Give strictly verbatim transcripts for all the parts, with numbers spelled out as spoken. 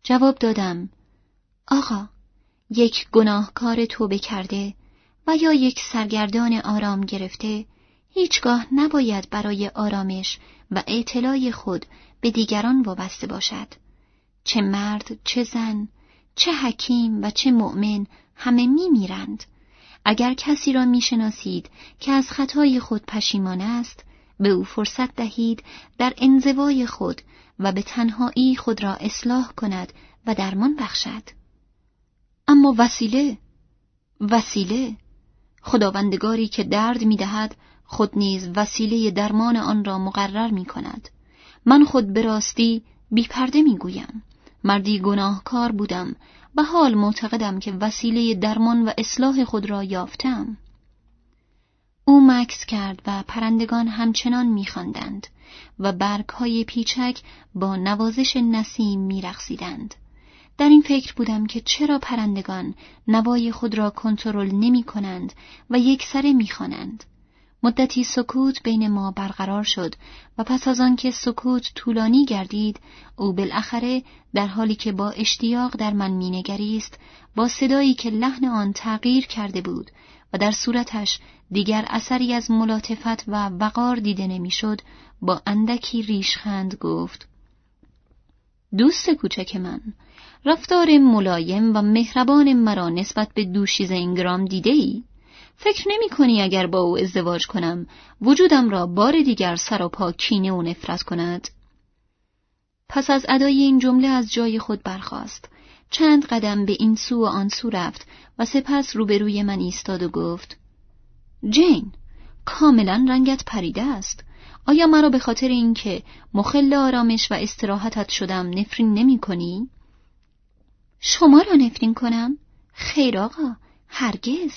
جواب دادم: آقا، یک گناهکار توبه کرده و یا یک سرگردان آرام گرفته هیچگاه نباید برای آرامش و اطلاع خود به دیگران وابسته باشد. چه مرد، چه زن، چه حکیم و چه مؤمن همه می میرند. اگر کسی را می شناسید که از خطای خود پشیمان است، به او فرصت دهید در انزوای خود و به تنهایی خود را اصلاح کند و درمان بخشد. اما وسیله، وسیله، خداوندگاری که درد می دهد خود نیز وسیله درمان آن را مقرر می کند. من خود به راستی بی پرده می گویم. مردی گناهکار بودم و حال معتقدم که وسیله درمان و اصلاح خود را یافتم. او مکث کرد و پرندگان همچنان می‌خواندند و برگ‌های پیچک با نوازش نسیم می‌رقصیدند. در این فکر بودم که چرا پرندگان نوای خود را کنترل نمی‌کنند و یکسره می‌خوانند. مدتی سکوت بین ما برقرار شد و پس از آن که سکوت طولانی گردید، او بالاخره در حالی که با اشتیاق در من مینگریست، با صدایی که لحن آن تغییر کرده بود و در صورتش دیگر اثری از ملاطفت و وقار دیده نمیشد، با اندکی ریشخند گفت: دوست کوچک من، رفتار ملایم و مهربان مرا نسبت به دوشیزه اینگرام دیده ای؟ فکر نمی کنی اگر با او ازدواج کنم وجودم را بار دیگر سر و پا کینه و نفرت کند؟ پس از ادای این جمله از جای خود برخاست، چند قدم به این سو و آن سو رفت و سپس روبروی من ایستاد و گفت: جین، کاملا رنگت پریده است. آیا مرا به خاطر اینکه مخل آرامش و استراحتت شدم نفرین نمی کنی؟ شما را نفرین کنم؟ خیر آقا، هرگز.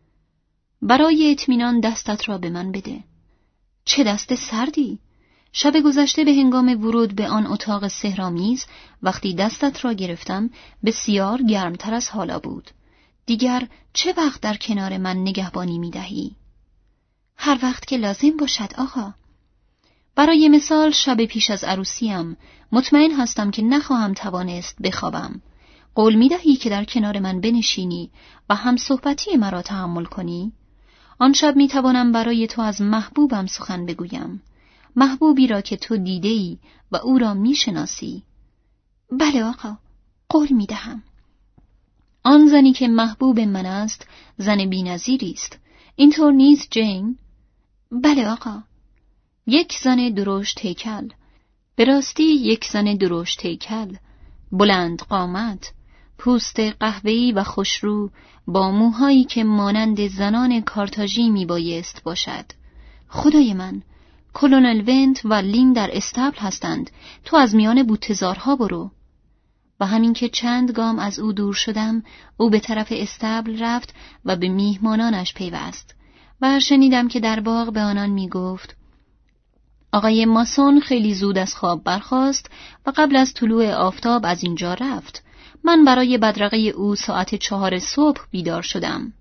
برای اطمینان دستت را به من بده. چه دست سردی! شب گذشته به هنگام ورود به آن اتاق سحرآمیز وقتی دستت را گرفتم بسیار گرمتر از حالا بود. دیگر چه وقت در کنار من نگهبانی می دهی؟ هر وقت که لازم باشد آقا. برای مثال شب پیش از عروسیم مطمئن هستم که نخواهم توانست بخوابم. قول می دهی که در کنار من بنشینی و هم صحبتی مرا تحمل کنی؟ آن شب می توانم برای تو از محبوبم سخن بگویم، محبوبی را که تو دیده‌ای و او را می شناسی. بله آقا، قول می دهم. آن زنی که محبوب من است زن بی‌نظیری است. اینطور نیست جین؟ بله آقا. یک زن درشت هیکل، به راستی یک زن درشت هیکل، بلند قامت، پوست قهوه‌ای و خوشرو با موهایی که مانند زنان کارتاژی می بایست باشد. خدای من، کلونل ونت و لین در استبل هستند. تو از میان بوته‌زارها برو. و همین که چند گام از او دور شدم، او به طرف استبل رفت و به میهمانانش پیوست و شنیدم که در باغ به آنان می گفت: آقای ماسون خیلی زود از خواب برخاست و قبل از طلوع آفتاب از اینجا رفت. من برای بدرقه او ساعت چهار صبح بیدار شدم.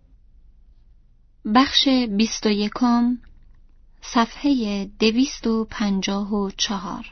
بخش بیست و یکم، صفحه دویست و پنجاه و چهار.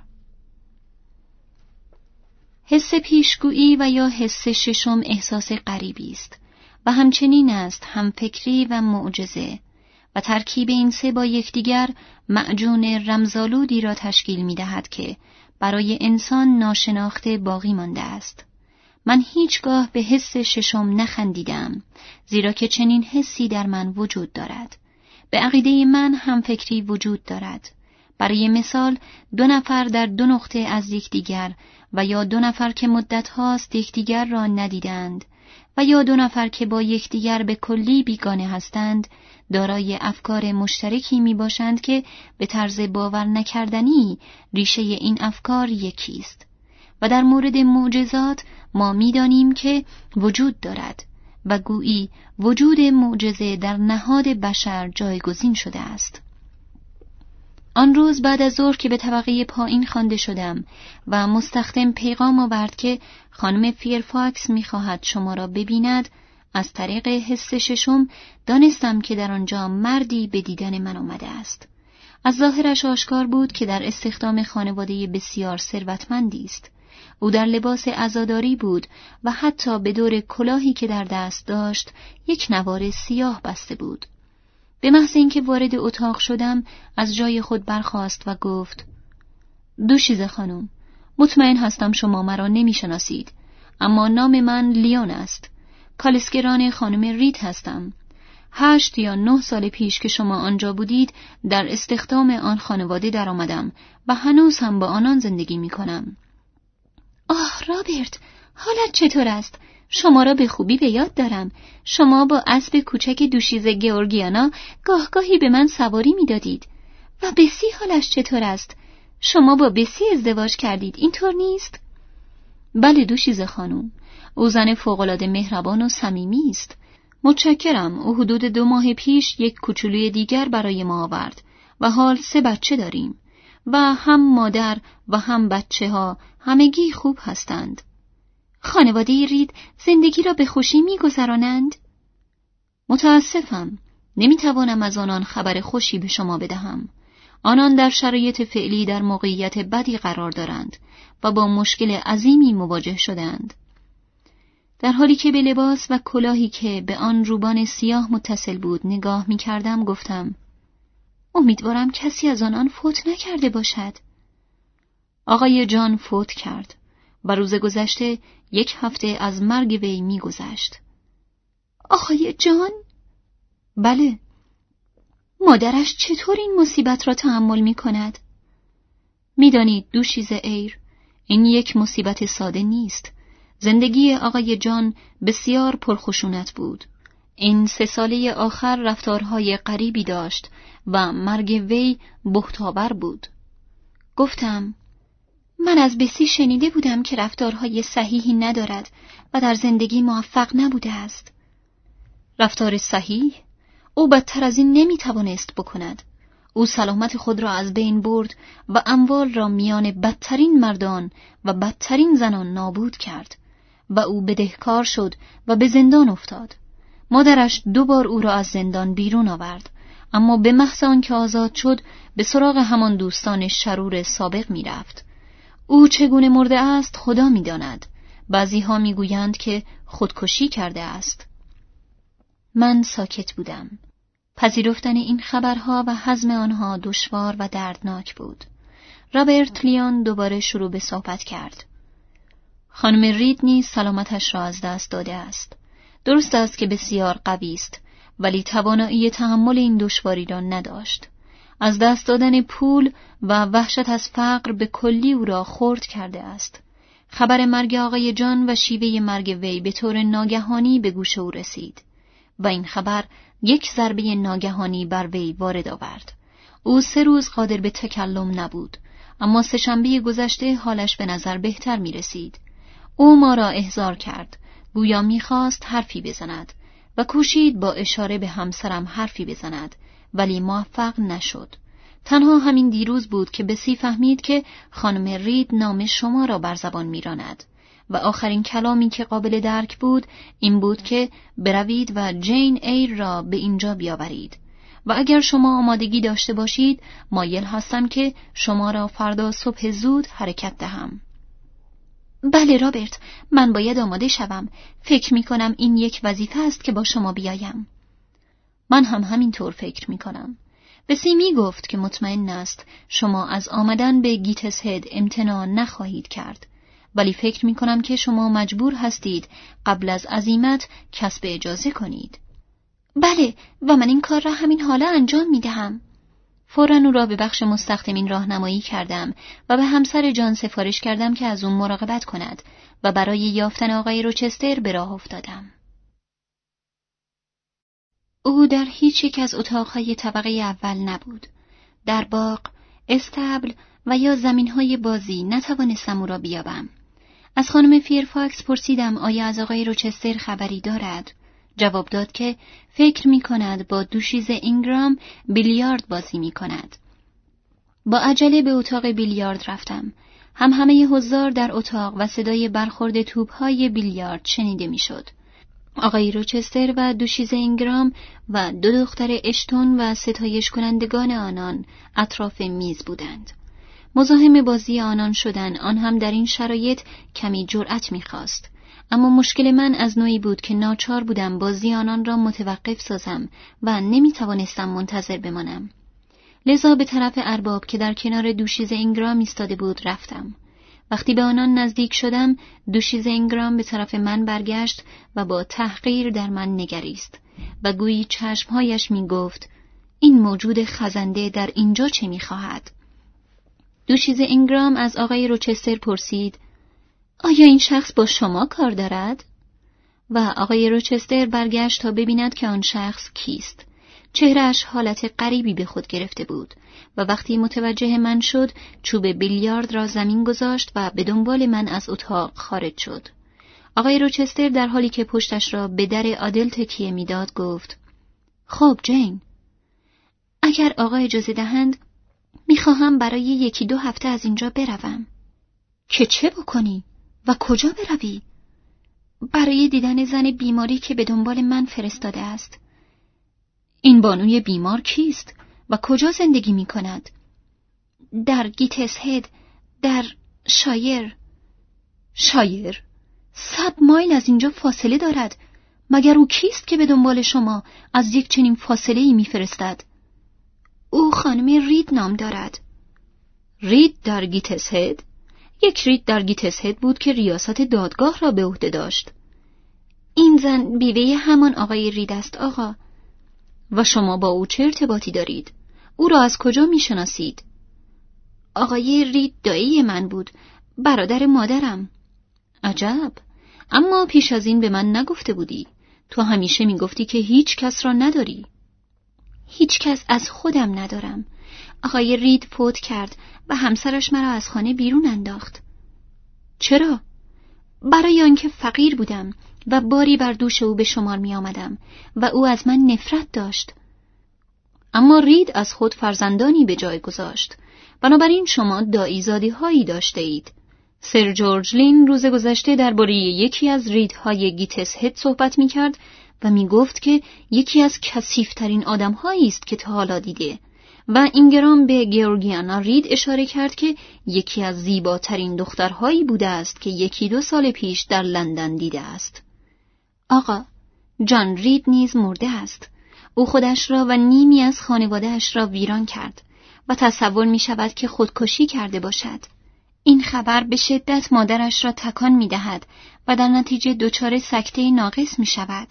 حس پیشگویی و یا حس ششم احساس غریبی است و همچنین است هم فکری و معجزه و ترکیب این سه با یکدیگر معجون رمزآلودی را تشکیل می دهد که برای انسان ناشناخته باقی مانده است. من هیچگاه به حس ششم نخندیدم، زیرا که چنین حسی در من وجود دارد. به عقیده من هم فکری وجود دارد. برای مثال دو نفر در دو نقطه از یکدیگر و یا دو نفر که مدت هاست یکدیگر را ندیدند و یا دو نفر که با یکدیگر به کلی بیگانه هستند، دارای افکار مشترکی می باشند که به طرز باور نکردنی ریشه این افکار یکی است. و در مورد معجزات ما می دانیم که وجود دارد و گویی وجود معجزه در نهاد بشر جایگزین شده است. آن روز بعد از ظهر که به طبقه پایین خوانده شدم و مستخدم پیغام آورد که خانم فیرفاکس می‌خواهد شما را ببیند، از طریق حس ششم دانستم که در آنجا مردی به دیدن من آمده است. از ظاهرش آشکار بود که در استخدام خانواده بسیار ثروتمندی است. او در لباس عزاداری بود و حتی به دور کلاهی که در دست داشت یک نوار سیاه بسته بود. به محض اینکه وارد اتاق شدم از جای خود برخاست و گفت: دوشیزه خانم، مطمئن هستم شما مرا نمی‌شناسید، اما نام من لیون است. کالسکران خانم رید هستم. هشت یا نه سال پیش که شما آنجا بودید در استخدام آن خانواده در آمدم و هنوز هم با آنان زندگی می کنم. آه رابرت، حالت چطور است؟ شما را به خوبی به یاد دارم. شما با اسب کوچک دوشیزه گئورگیانا گاه گاهی به من سواری می دادید. و بسی حالش چطور است؟ شما با بسی ازدواج کردید، اینطور نیست؟ بله دوشیزه خانم، او زن فوق‌العاده مهربان و صمیمی است. متشکرم. او حدود دو ماه پیش یک کوچولوی دیگر برای ما آورد و حال سه بچه داریم و هم مادر و هم بچه ها همگی خوب هستند. خانواده رید زندگی را به خوشی می گذرانند؟ متاسفم، نمی توانم از آنان خبر خوشی به شما بدهم. آنان در شرایط فعلی در موقعیت بدی قرار دارند و با مشکل عظیمی مواجه شدند. در حالی که به لباس و کلاهی که به آن روبان سیاه متصل بود نگاه می کردم گفتم: امیدوارم کسی از آنان فوت نکرده باشد. آقای جان فوت کرد و روز گذشته یک هفته از مرگ وی می گذشت. آقای جان؟ بله. مادرش چطور این مصیبت را تحمل می کند؟ می دانید دوشیزه ایر، این یک مصیبت ساده نیست. زندگی آقای جان بسیار پرخشونت بود. این سه ساله آخر رفتارهای غریبی داشت و مرگ وی بهت‌آور بود. گفتم: من از بسی شنیده بودم که رفتارهای صحیحی ندارد و در زندگی موفق نبوده است. رفتار صحیح؟ او بدتر از این نمیتوانست بکند. او سلامت خود را از بین برد و اموال را میان بدترین مردان و بدترین زنان نابود کرد و او بدهکار شد و به زندان افتاد. مادرش دو بار او را از زندان بیرون آورد، اما به محض آنکه آزاد شد به سراغ همان دوستان شرور سابق می رفت. او چگونه مرده است خدا می داند. بعضی ها می گویند که خودکشی کرده است. من ساکت بودم. پذیرفتن این خبرها و هضم آنها دشوار و دردناک بود. رابرت لیون دوباره شروع به صحبت کرد. خانم رید نیز سلامتش را از دست داده است. درست است که بسیار قوی است، ولی توانایی تحمل این دشواری را نداشت. از دست دادن پول و وحشت از فقر به کلی او را خرد کرده است. خبر مرگ آقای جان و شیوه مرگ وی به طور ناگهانی به گوش او رسید و این خبر یک ضربه ناگهانی بر وی وارد آورد. او سه روز قادر به تکلم نبود، اما سه‌شنبه گذشته حالش به نظر بهتر می رسید. او ما را احضار کرد، گویا می خواست حرفی بزند و کوشید با اشاره به همسرم حرفی بزند، ولی موفق نشد. تنها همین دیروز بود که بسی فهمید که خانم رید نام شما را بر زبان می راند و آخرین کلامی که قابل درک بود این بود که بروید و جین ایر را به اینجا بیاورید و اگر شما آمادگی داشته باشید مایل هستم که شما را فردا صبح زود حرکت دهم. بله رابرت، من باید آماده شوم. فکر می کنم این یک وظیفه است که با شما بیایم. من هم همینطور فکر می کنم. بسی می گفت که مطمئن است شما از آمدن به گیتسهد امتناع نخواهید کرد، ولی فکر می کنم که شما مجبور هستید قبل از عزیمت کسب اجازه کنید. بله، و من این کار را همین حالا انجام می دهم. فوراً او را به بخش مستخدمین راهنمایی کردم و به همسر جان سفارش کردم که از اون مراقبت کند و برای یافتن آقای روچستر به راه افتادم. او در هیچ یک از اتاقهای طبقه اول نبود. در باغ، استبل و یا زمینهای بازی نتوانستم او را بیابم. از خانم فیرفاکس پرسیدم آیا از آقای روچستر خبری دارد. جواب داد که فکر می کند با دوشیزه اینگرام بیلیارد بازی می کند. با عجله به اتاق بیلیارد رفتم. هم همه حضار در اتاق و صدای برخورد توپ‌های بیلیارد شنیده می شد. آقای روچستر و دوشیزه اینگرام و دو دختر اشتون و ستایش کنندگان آنان اطراف میز بودند. مزاحم بازی آنان شدن، آن هم در این شرایط، کمی جرأت می‌خواست. اما مشکل من از نوعی بود که ناچار بودم بازی آنان را متوقف سازم و نمی‌توانستم منتظر بمانم. لذا به طرف ارباب که در کنار دوشیزه اینگرام ایستاده بود رفتم. وقتی به آنان نزدیک شدم، دوشیزه اینگرام به طرف من برگشت و با تحقیر در من نگریست و گویی چشمهایش می گفت این موجود خزنده در اینجا چه می خواهد؟ دوشیزه اینگرام از آقای روچستر پرسید آیا این شخص با شما کار دارد؟ و آقای روچستر برگشت تا ببیند که آن شخص کیست. چهرهش حالت غریبی به خود گرفته بود و وقتی متوجه من شد چوب بیلیارد را زمین گذاشت و به دنبال من از اتاق خارج شد. آقای روچستر در حالی که پشتش را به در آدل تکیه میداد گفت خب جین، اگر آقا اجازه دهند میخواهم برای یکی دو هفته از اینجا بروم. که چه بکنی؟ و کجا بروی؟ برای دیدن زن بیماری که به دنبال من فرستاده است. این بانوی بیمار کیست و کجا زندگی می کند؟ در گیتسهد، در شایر. شایر؟ صد مایل از اینجا فاصله دارد. مگر او کیست که به دنبال شما از یک چنین فاصله ای می فرستد؟ او خانم رید نام دارد. رید در گیتسهد؟ یک رید در گیتسهد بود که ریاست دادگاه را به عهده داشت. این زن بیوه همان آقای رید است آقا. و شما با او چه ارتباطی دارید؟ او را از کجا می شناسید؟ آقای رید دایی من بود، برادر مادرم. عجب، اما پیش از این به من نگفته بودی. تو همیشه می گفتی که هیچ کس را نداری. هیچ کس از خودم ندارم. آقای رید فوت کرد و همسرش مرا از خانه بیرون انداخت. چرا؟ برای آنکه فقیر بودم و باری بر دوش او به شمار می آمدم و او از من نفرت داشت. اما رید از خود فرزندانی به جای گذاشت، بنابراین شما دایی‌زادی هایی داشته اید. سر جورج لین روز گذشته درباره یکی از ریدهای گیتسهد صحبت می کرد و می گفت که یکی از کثیف‌ترین آدم‌هایی است که تا حالا دیده و اینگرام به گیورگیانا رید اشاره کرد که یکی از زیباترین دخترهایی بوده است که یکی دو سال پیش در لندن دیده است. آقا، جان رید نیز مرده است. او خودش را و نیمی از خانواده‌اش را ویران کرد و تصور می شود که خودکشی کرده باشد. این خبر به شدت مادرش را تکان می دهد و در نتیجه دچار سکته ناقص می شود.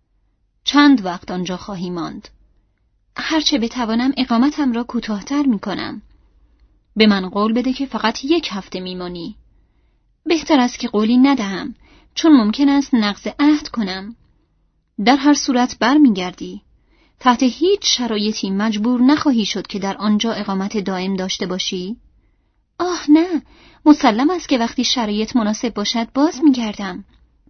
چند وقت آنجا خواهی ماند؟ هرچه بتوانم اقامتم را کوتاه‌تر می کنم. به من قول بده که فقط یک هفته می مانی. بهتر است که قولی ندهم، چون ممکن است نقض عهد کنم. در هر صورت بر می گردی. تحت هیچ شرایطی مجبور نخواهی شد که در آنجا اقامت دائم داشته باشی؟ آه نه، مسلم است که وقتی شرایط مناسب باشد باز می گردم.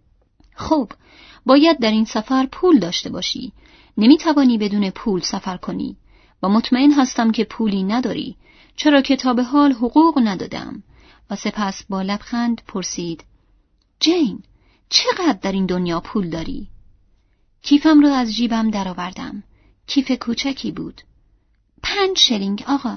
خب، باید در این سفر پول داشته باشی. نمی توانی بدون پول سفر کنی و مطمئن هستم که پولی نداری، چرا که تا به حال حقوق ندادم. و سپس با لبخند پرسید جین، چقدر در این دنیا پول داری؟ کیفم را از جیبم درآوردم. کیف کوچکی بود. پنج شلینگ آقا.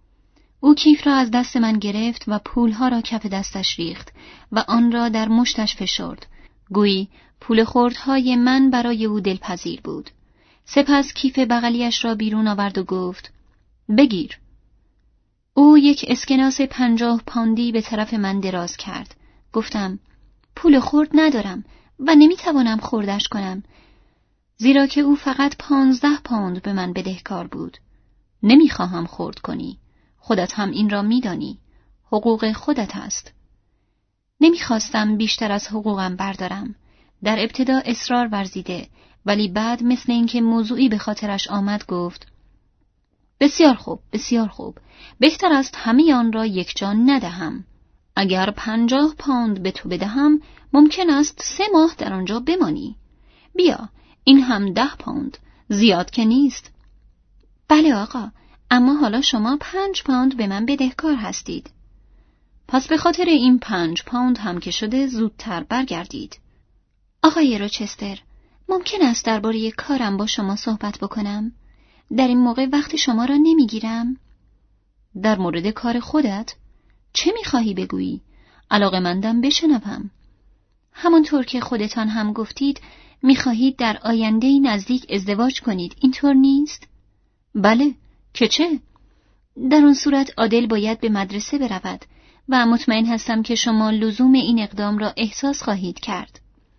او کیف را از دست من گرفت و پولها را کف دستش ریخت و آن را در مشتش فشرد. گویی پول خردهای من برای او دلپذیر بود. سپس کیف بغلیش را بیرون آورد و گفت بگیر. او یک اسکناس پنجاه پوندی به طرف من دراز کرد. گفتم پول خرد ندارم و نمیتوانم خردش کنم، زیرا که او فقط پانزده پوند به من بدهکار بود. نمیخواهم خرد کنی. خودت هم این را میدانی. حقوق خودت است. نمیخواستم بیشتر از حقوقم بردارم. در ابتدا اصرار ورزیده، ولی بعد مثل اینکه موضوعی به خاطرش آمد گفت بسیار خوب، بسیار خوب. بهتر است همه آن را یک جا ندهم. اگر پنجاه پوند به تو بدهم ممکن است سه ماه در آنجا بمانی. بیا، این هم ده پوند. زیاد که نیست. بله آقا، اما حالا شما پنج پوند به من بدهکار هستید. پس به خاطر این پنج پوند هم که شده زودتر برگردید. آقای روچستر، ممکن است درباره کارم با شما صحبت بکنم؟ در این موقع وقت شما را نمیگیرم؟ در مورد کار خودت؟ چه میخواهی بگویی؟ علاقه‌مندم بشنوم. همانطور که خودتان هم گفتید میخواهید در آینده نزدیک ازدواج کنید، اینطور نیست؟ بله، که چه؟ در اون صورت عادل باید به مدرسه برود و مطمئن هستم که شما لزوم این اقدام را احساس خواهید کرد.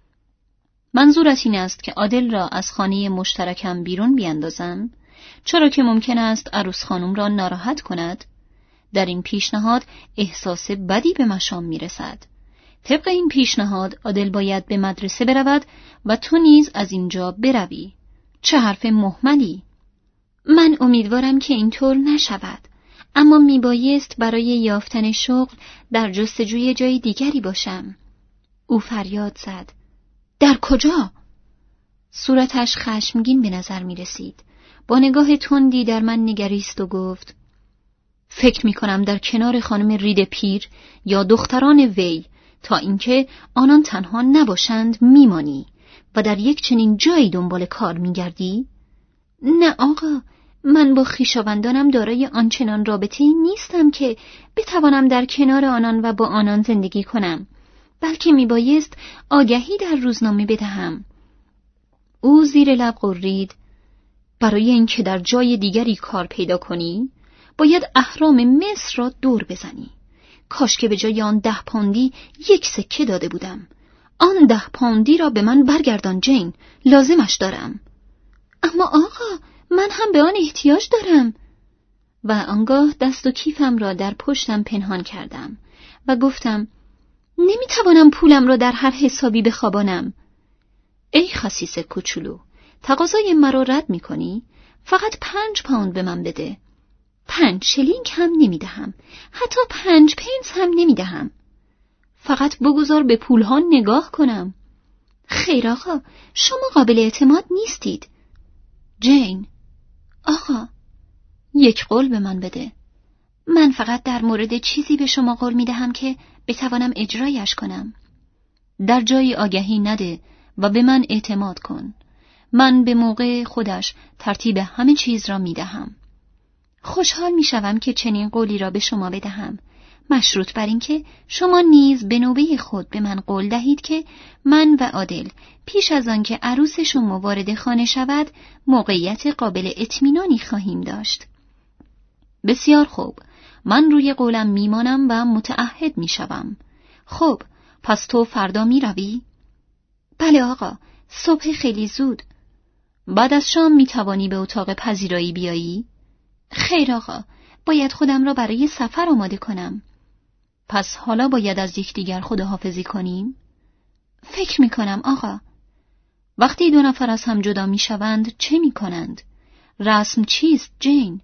منظورت این است که عادل را از خانه مشترکم بیرون بیاندازم، چرا که ممکن است عروس خانم را ناراحت کند؟ در این پیشنهاد احساس بدی به مشام میرسد. طبق این پیشنهاد عادل باید به مدرسه برود و تو نیز از اینجا بروی. چه حرف مهملی! من امیدوارم که اینطور نشود، اما میبایست برای یافتن شغل در جستجوی جای دیگری باشم. او فریاد زد. در کجا؟ صورتش خشمگین به نظر می رسید. با نگاه تندی در من نگریست و گفت: فکر می کنم در کنار خانم رید پیر یا دختران وی تا اینکه آنان تنها نباشند میمانی و در یک چنین جایی دنبال کار می گردی؟ نه آقا، من با خویشاوندانم دارای آنچنان رابطه‌ای نیستم که بتوانم در کنار آنان و با آنان زندگی کنم، بلکه میبایست آگهی در روزنامه بدهم. او زیر لب غرید: برای اینکه در جای دیگری کار پیدا کنی باید اهرام مصر را دور بزنی. کاش که به جای آن ده پوندی یک سکه داده بودم. آن ده پوندی را به من برگردان جین، لازمش دارم. اما آقا، من هم به آن احتیاج دارم. و آنگاه دست و کیفم را در پشتم پنهان کردم و گفتم: نمیتوانم پولم را در هر حسابی بخوابانم. ای خسیس کوچولو، تقاضای مرا رد میکنی؟ فقط پنج پوند به من بده. پنج شلینگ هم نمیدهم، حتی پنج پنس هم نمیدهم. فقط بگذار به پولها نگاه کنم. خیر آقا، شما قابل اعتماد نیستید. جین، آقا، یک قول به من بده. من فقط در مورد چیزی به شما قول میدهم که بتوانم اجرایش کنم. در جایی آگهی نده و به من اعتماد کن. من به موقع خودش ترتیب همه چیز را میدهم. خوشحال میشوم که چنین قولی را به شما بدهم، مشروط بر اینکه شما نیز به نوبه خود به من قول دهید که من و عادل پیش از آن که عروس شما وارد خانه شود موقعیت قابل اطمینانی خواهیم داشت. بسیار خوب، من روی قولم میمانم و متعهد میشوم. خب، پس تو فردا میروی؟ بله آقا، صبح خیلی زود. بعد از شام میتوانی به اتاق پذیرایی بیایی؟ خیر آقا، باید خودم را برای سفر آماده کنم. پس حالا باید از یکدیگر خداحافظی کنیم؟ فکر میکنم آقا. وقتی دو نفر از هم جدا میشوند چه میکنند؟ رسم چیست جین؟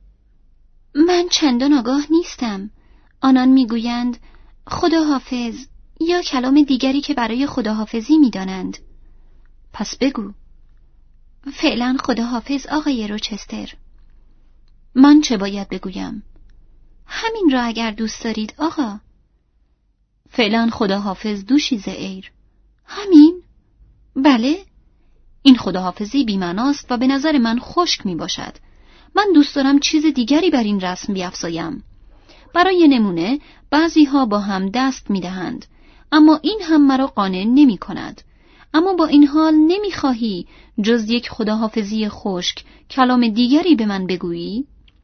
من چندان آگاه نیستم. آنان میگویند خداحافظ یا کلام دیگری که برای خداحافظی میدانند. پس بگو. فعلا خداحافظ آقای روچستر. من چه باید بگویم؟ همین را اگر دوست دارید آقا. فعلا خداحافظ دوشیزه ایر. همین؟ بله؟ این خداحافظی بی‌معناست و به نظر من خشک می باشد. من دوست دارم چیز دیگری بر این رسم بیفزایم. برای نمونه بعضی ها با هم دست می دهند، اما این هم مرا قانع نمی کند. اما با این حال نمی خواهی جز یک خداحافظی خشک کلام دیگری به من بگویی؟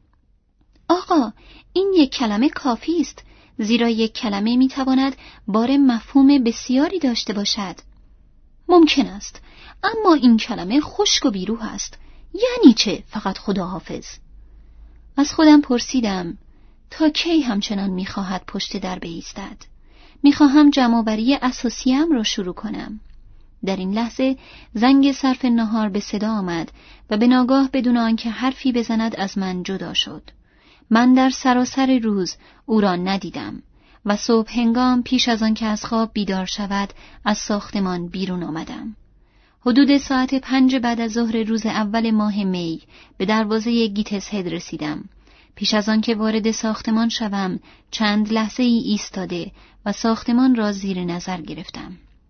آقا، این یک کلمه کافی است، زیرا یک کلمه می تواند بار مفهوم بسیاری داشته باشد. ممکن است، اما این کلمه خشک و بیروح است. یعنی چه فقط خداحافظ؟ از خودم پرسیدم تا کی همچنان می خواهد پشت در بایستد؟ می خواهم جمع‌آوری اساسیم را شروع کنم. در این لحظه زنگ صرف نهار به صدا آمد و به ناگاه بدون آنکه حرفی بزند از من جدا شد. من در سراسر روز او را ندیدم و صبح هنگام پیش از آن که از خواب بیدار شود از ساختمان بیرون آمدم. حدود ساعت پنج بعد از ظهر روز اول ماه می به دروازه گیتس هد رسیدم. پیش از آن که وارد ساختمان شوم چند لحظه ای ایستاده و ساختمان را زیر نظر گرفتم.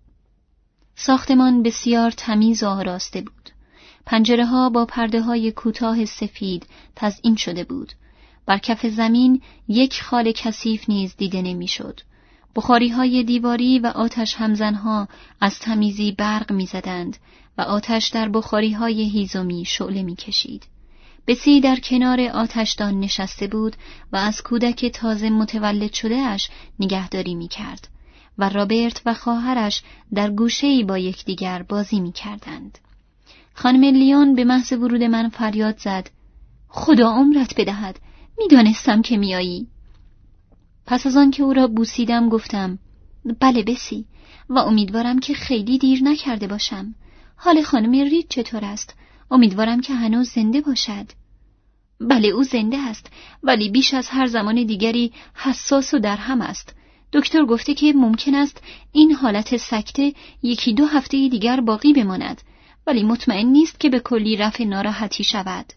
ساختمان بسیار تمیز و آراسته بود. پنجره ها با پرده های کوتاه سفید تزئین شده بود. بر کف زمین یک خال کثیف نیز دیده نمی‌شد. بخاری‌های دیواری و آتش همزن‌ها از تمیزی برق می‌زدند و آتش در بخاری‌های هیزمی شعله می‌کشید. بسی در کنار آتشدان نشسته بود و از کودک تازه متولد شده اش نگهداری می‌کرد و رابرت و خواهرش در گوشه‌ای با یکدیگر بازی می‌کردند. خانم لیون به محض ورود من فریاد زد: خدا عمرت بدهد، می‌دانستم که میایی. پس از آن که او را بوسیدم گفتم: بله بسی، و امیدوارم که خیلی دیر نکرده باشم. حال خانم رید چطور است؟ امیدوارم که هنوز زنده باشد. بله او زنده است، ولی بیش از هر زمان دیگری حساس و درهم است. دکتر گفته که ممکن است این حالت سکته یکی دو هفته دیگر باقی بماند، ولی مطمئن نیست که به کلی رفع ناراحتی شود.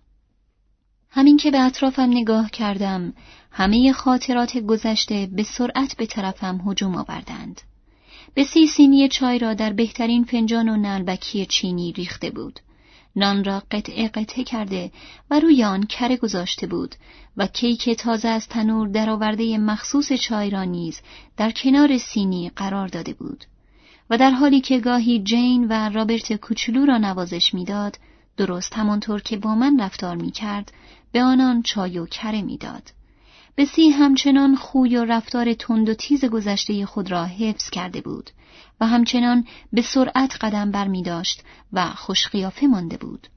همین که به اطرافم نگاه کردم، همه خاطرات گذشته به سرعت به طرفم هجوم آوردند. بسی سینی چای را در بهترین فنجان و نعلبکی چینی ریخته بود. نان را قطعه قطعه کرده و روی آن کره گذاشته بود و کیک تازه از تنور درآورده مخصوص چای را نیز در کنار سینی قرار داده بود. و در حالی که گاهی جین و رابرت کوچولو را نوازش می‌داد، درست همانطور که با من رفتار می‌کرد، به آنان چای و کره می‌داد. بسی همچنان خوی و رفتار تند و تیز گذشته خود را حفظ کرده بود و همچنان به سرعت قدم بر می داشت و خوش قیافه مانده بود.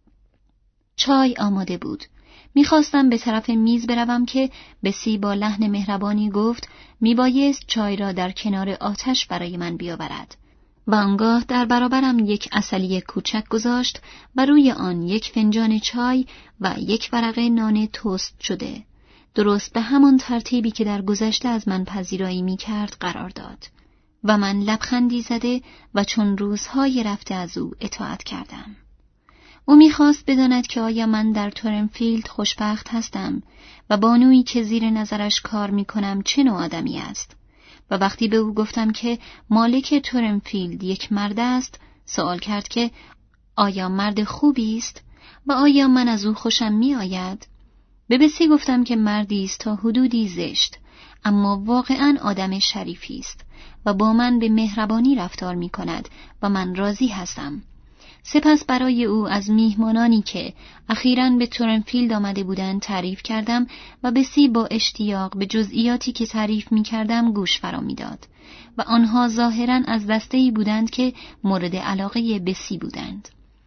چای آماده بود. می‌خواستم به طرف میز بروم که بسی با لحن مهربانی گفت میبایست چای را در کنار آتش برای من بیاورد و آنگاه در برابرم یک عسلی کوچک گذاشت و روی آن یک فنجان چای و یک ورقه نان توست شده، درست به همان ترتیبی که در گذشته از من پذیرایی می‌کرد قرار داد و من لبخندی زده و چون روزهای رفته از او اطاعت کردم. او می‌خواست بداند که آیا من در تورنفیلد خوشبخت هستم و بانویی که زیر نظرش کار می‌کنم چه نوع آدمی است. و وقتی به او گفتم که مالک تورنفیلد یک مرد است، سوال کرد که آیا مرد خوبی است و آیا من از او خوشم می‌آید. به بسی گفتم که مردی است تا حدودی زشت، اما واقعاً آدم شریفی است و با من به مهربانی رفتار می‌کند و من راضی هستم. سپس برای او از میهمانانی که اخیراً به تورنفیلد آمده بودند تعریف کردم و بسی با اشتیاق به جزئیاتی که تعریف می کردم گوش فرا می داد و آنها ظاهراً از دسته‌ای بودند که مورد علاقه بسی بودند.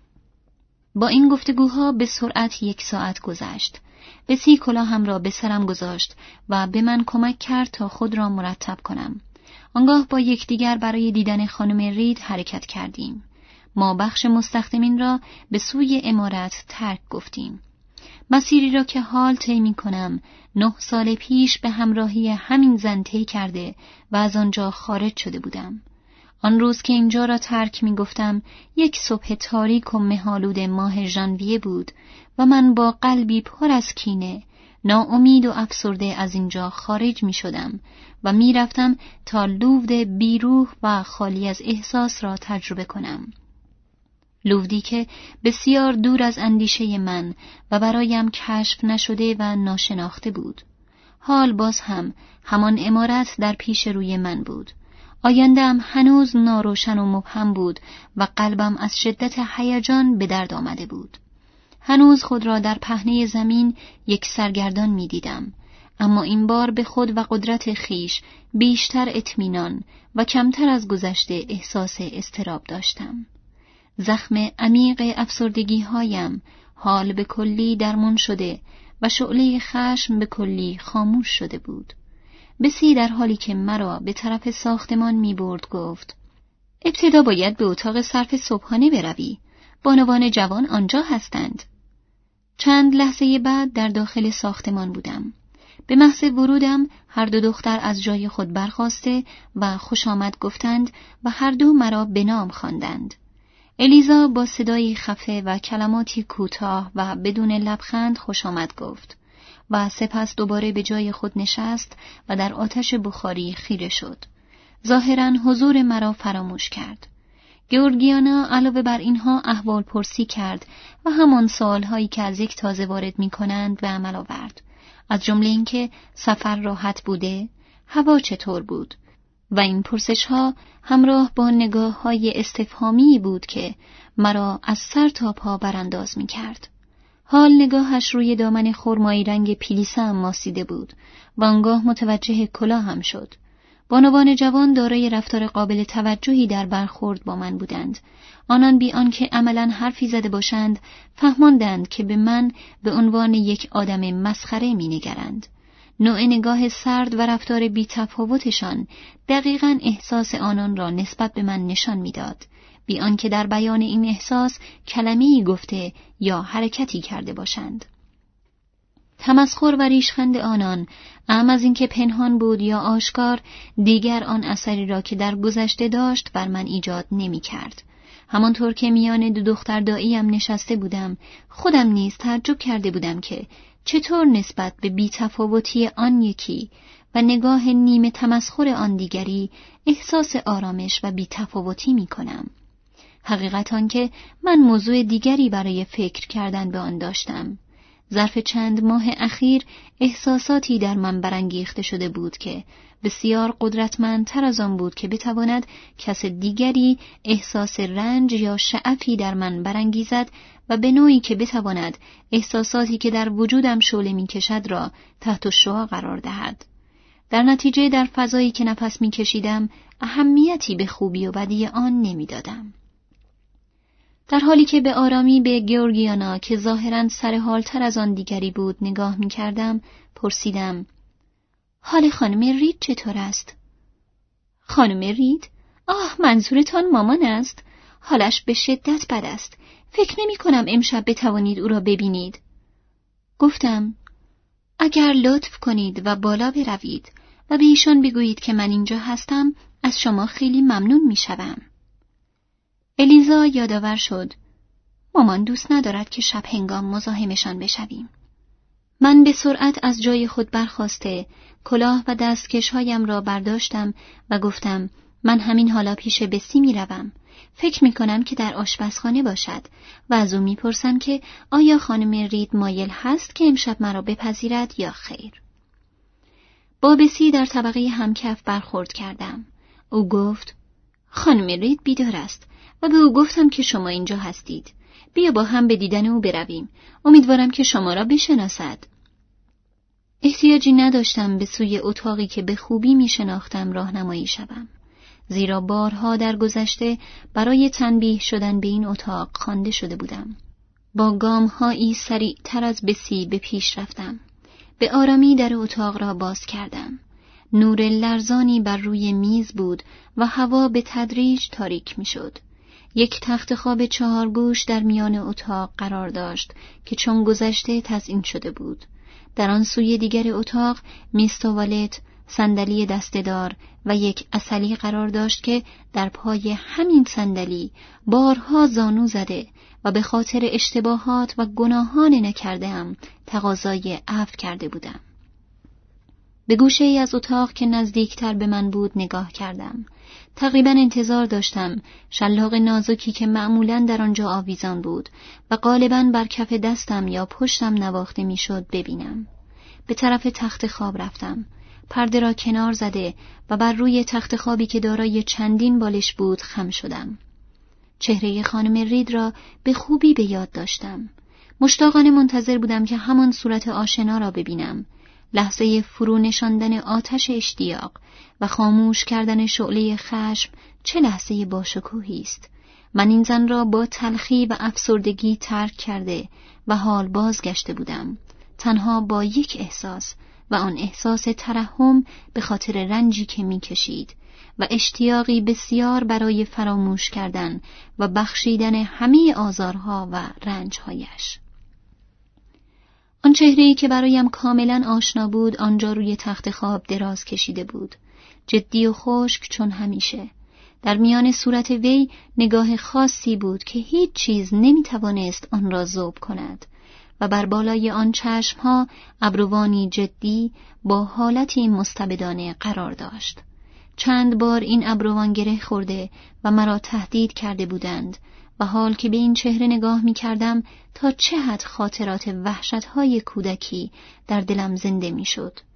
با این گفتگوها به سرعت یک ساعت گذشت. بسی کلاهم را به سرم گذاشت و به من کمک کرد تا خود را مرتب کنم. آنگاه با یکدیگر برای دیدن خانم رید حرکت کردیم. ما بخش مستخدمین را به سوی عمارت ترک گفتیم. مسیری را که حال طی می‌کنم نه سال پیش به همراهی همین زن طی کرده و از آنجا خارج شده بودم. آن روز که اینجا را ترک می‌گفتم یک صبح تاریک و مه‌آلود ماه ژانویه بود و من با قلبی پر از کینه، ناامید و افسرده از اینجا خارج می‌شدم و می‌رفتم تا لوود بیروح و خالی از احساس را تجربه کنم. لوودی که بسیار دور از اندیشه من و برایم کشف نشده و ناشناخته بود. حال باز هم همان عمارت در پیش روی من بود. آینده‌ام هنوز ناروشن و مبهم بود و قلبم از شدت هیجان به درد آمده بود. هنوز خود را در پهنه زمین یک سرگردان می دیدم، اما این بار به خود و قدرت خیش بیشتر اطمینان و کمتر از گذشته احساس اضطراب داشتم. زخم عمیق افسردگی هایم حال به کلی درمان شده و شعله خشم به کلی خاموش شده بود. بسی در حالی که مرا به طرف ساختمان می برد گفت: ابتدا باید به اتاق صرف صبحانه بروی. بانوان جوان آنجا هستند. چند لحظه بعد در داخل ساختمان بودم. به محض ورودم هر دو دختر از جای خود برخاسته و خوش آمد گفتند و هر دو مرا به نام خواندند. الیزا با صدایی خفه و کلماتی کوتاه و بدون لبخند خوش آمد گفت و سپس دوباره به جای خود نشست و در آتش بخاری خیره شد. ظاهراً حضور مرا فراموش کرد. گورگیانا علاوه بر اینها احوال پرسی کرد و همان سوالهایی که از یک تازه وارد می کنند به عمل آورد. از جمله اینکه سفر راحت بوده، هوا چطور بود، و این پرسش‌ها همراه با نگاه‌های استفهامی بود که مرا از سر تا پا برانداز می‌کرد. حال نگاهش روی دامن خرمایی رنگ پیلیسه‌ام ماسیده بود و آنگاه متوجه کلاهم شد. بانوان جوان دارای رفتار قابل توجهی در برخورد با من بودند. آنان بی آنکه عملاً حرفی زده باشند، فهماندند که به من به عنوان یک آدم مسخره می‌نگرند. نوع نگاه سرد و رفتار بی تفاوتشان دقیقاً احساس آنان را نسبت به من نشان می‌داد، بی آنکه در بیان این احساس کلمه‌ای گفته یا حرکتی کرده باشند. تمسخر و ریشخند آنان، اعم از اینکه پنهان بود یا آشکار، دیگر آن اثری را که در گذشته داشت بر من ایجاد نمی‌کرد. همانطور که میان دو دختر داییم نشسته بودم، خودم نیز تعجب کرده بودم که چطور نسبت به بی‌تفاوتی آن یکی و نگاه نیمه تمسخر آن دیگری احساس آرامش و بی‌تفاوتی می‌کنم. حقیقت آن که من موضوع دیگری برای فکر کردن به آن داشتم. ظرف چند ماه اخیر احساساتی در من برانگیخته شده بود که بسیار قدرتمندتر از آن بود که بتواند کس دیگری احساس رنج یا شعفی در من برانگیزد و به نوعی که بتواند احساساتی که در وجودم شعله می‌کشد را تحت الشعاع قرار دهد. در نتیجه در فضایی که نفس می‌کشیدم اهمیتی به خوبی و بدی آن نمی‌دادم. در حالی که به آرامی به گیورگیانا که ظاهراً سرحالتر از آن دیگری بود نگاه می کردم، پرسیدم: حال خانم رید چطور است؟ خانم رید؟ آه، منظورتان مامان است؟ حالش به شدت بد است. فکر نمی کنم امشب بتوانید او را ببینید. گفتم: اگر لطف کنید و بالا بروید و به ایشان بگویید که من اینجا هستم، از شما خیلی ممنون می شوم. الیزا یادآور شد: مامان دوست ندارد که شب هنگام مزاحمشان بشویم. من به سرعت از جای خود برخاسته کلاه و دستکش‌هایم را برداشتم و گفتم: من همین حالا پیش بسی می روم. فکر می کنم که در آشپزخانه باشد و از او می پرسم که آیا خانم رید مایل هست که امشب مرا بپذیرد یا خیر. با بسی در طبقه همکف برخورد کردم. او گفت: خانم رید بیدار است و به او گفتم که شما اینجا هستید. بیا با هم به دیدن او برویم. امیدوارم که شما را بشناسد. احتیاجی نداشتم به سوی اتاقی که به خوبی می شناختم راهنمایی شوم، زیرا بارها در گذشته برای تنبیه شدن به این اتاق خوانده شده بودم. با گام‌هایی سریعتر از بسی به پیش رفتم. به آرامی در اتاق را باز کردم. نور لرزانی بر روی میز بود و هوا به تدریج تاریک می شد. یک تخت خواب چهار گوش در میان اتاق قرار داشت که چون گذشته تزیین شده بود. در آن سوی دیگر اتاق میز توالت، صندلی دسته‌دار و یک عسلی قرار داشت که در پای همین صندلی بارها زانو زده و به خاطر اشتباهات و گناهان نکرده‌ام تقاضای عفو کرده بودم. به گوشه‌ای از اتاق که نزدیکتر به من بود نگاه کردم. تقریباً انتظار داشتم شلاق نازکی که معمولاً در آنجا آویزان بود و غالباً بر کف دستم یا پشتم نواخته میشد ببینم. به طرف تخت خواب رفتم. پرده را کنار زده و بر روی تخت خوابی که دارای چندین بالش بود خم شدم. چهره خانم رید را به خوبی به یاد داشتم. مشتاقانه منتظر بودم که همان صورت آشنا را ببینم. لحظه فرو نشاندن آتش اشتیاق و خاموش کردن شعله خشم چه لحظه باشکوهی است. من این زن را با تلخی و افسردگی ترک کرده و حال بازگشته بودم، تنها با یک احساس و آن احساس ترحم به خاطر رنجی که می کشید و اشتیاقی بسیار برای فراموش کردن و بخشیدن همه آزارها و رنجهایش. آن چهره‌ای که برایم کاملا آشنا بود آنجا روی تخت خواب دراز کشیده بود، جدی و خشک چون همیشه. در میان صورت وی نگاه خاصی بود که هیچ چیز نمیتوانست آن را ذوب کند و بر بالای آن چشمها ابروانی جدی با حالتی مستبدانه قرار داشت. چند بار این ابروان گره خورده و مرا تهدید کرده بودند و حال که به این چهره نگاه می کردم تا چه حد خاطرات وحشتهای کودکی در دلم زنده می شد